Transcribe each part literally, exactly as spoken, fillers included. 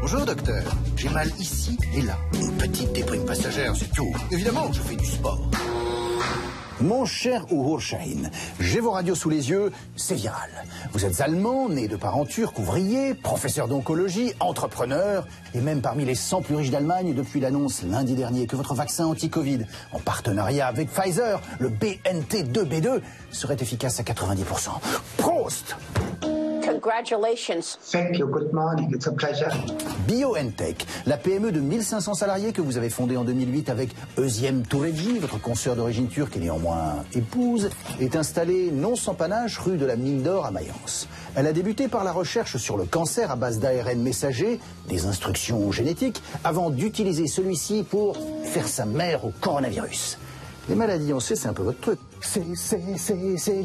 Bonjour docteur, j'ai mal ici et là. Une petite déprime passagère, c'est tout. Évidemment, je fais du sport. Mon cher Uğur Şahin, j'ai vos radios sous les yeux, c'est viral. Vous êtes allemand, né de parents turcs, ouvrier, professeur d'oncologie, entrepreneur, et même parmi les cent plus riches d'Allemagne depuis l'annonce lundi dernier que votre vaccin anti-Covid, en partenariat avec Pfizer, le B N T deux B deux, serait efficace à quatre-vingt-dix pour cent. Prost! Congratulations. Thank you. Good morning. It's a pleasure. BioNTech, la P M E de mille cinq cents salariés que vous avez fondée en deux mille huit avec Özlem Türeci, votre consoeur d'origine turque et néanmoins épouse, est installée non sans panache rue de la Mine d'Or à Mayence. Elle a débuté par la recherche sur le cancer à base d'A R N messager, des instructions génétiques, avant d'utiliser celui-ci pour faire sa mère au coronavirus. Les maladies, on sait, c'est un peu votre truc. C'est, c'est, c'est, c'est,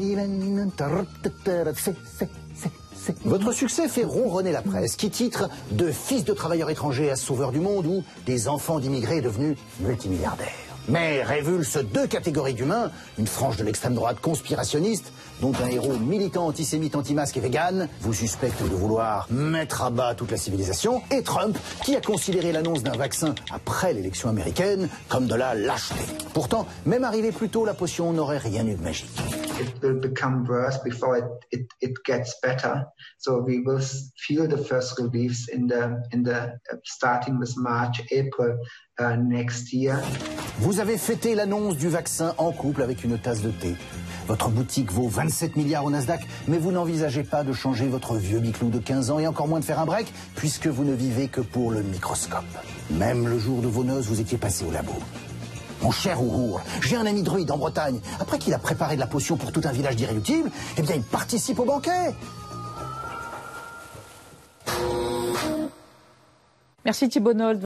c'est, c'est, c'est. Votre succès fait ronronner la presse, qui titre « De fils de travailleurs étrangers à sauveur du monde » ou « Des enfants d'immigrés devenus multimilliardaires ». Mais révulsent deux catégories d'humains, une frange de l'extrême droite conspirationniste, dont un héros militant antisémite, anti-masque et vegan, vous suspecte de vouloir mettre à bas toute la civilisation, et Trump, qui a considéré l'annonce d'un vaccin après l'élection américaine comme de la lâcheté. Pourtant, même arrivée plus tôt, la potion n'aurait rien eu de magique. It will become worse before it, it, it gets better. So we will feel the first reliefs in the, in the starting with March, April uh, next year. Vous avez fêté l'annonce du vaccin en couple avec une tasse de thé. Votre boutique vaut vingt-sept milliards au Nasdaq, mais vous n'envisagez pas de changer votre vieux biclou de quinze ans et encore moins de faire un break, puisque vous ne vivez que pour le microscope. Même le jour de vos noces, vous étiez passé au labo. Mon cher Uğur, j'ai un ami druide en Bretagne. Après qu'il a préparé de la potion pour tout un village d'irréductibles, eh bien il participe au banquet. Merci Thibault Nold.